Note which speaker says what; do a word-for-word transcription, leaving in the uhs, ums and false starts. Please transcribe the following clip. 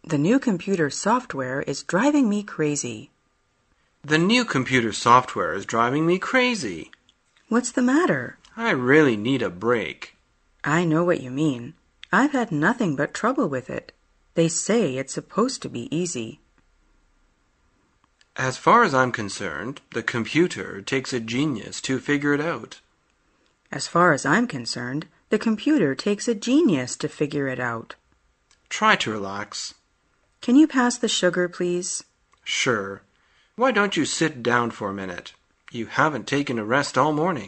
Speaker 1: The new computer software is driving me crazy.
Speaker 2: The new computer software is driving me crazy.
Speaker 1: What's the matter?
Speaker 2: I really need a break.
Speaker 1: I know what you mean. I've had nothing but trouble with it. They say it's supposed to be easy.
Speaker 2: As far as I'm concerned, the computer takes a genius to figure it out.
Speaker 1: As far as I'm concerned, the computer takes a genius to figure it out.
Speaker 2: Try to relax.
Speaker 1: Can you pass the sugar, please?
Speaker 2: Sure. Why don't you sit down for a minute? You haven't taken a rest all morning.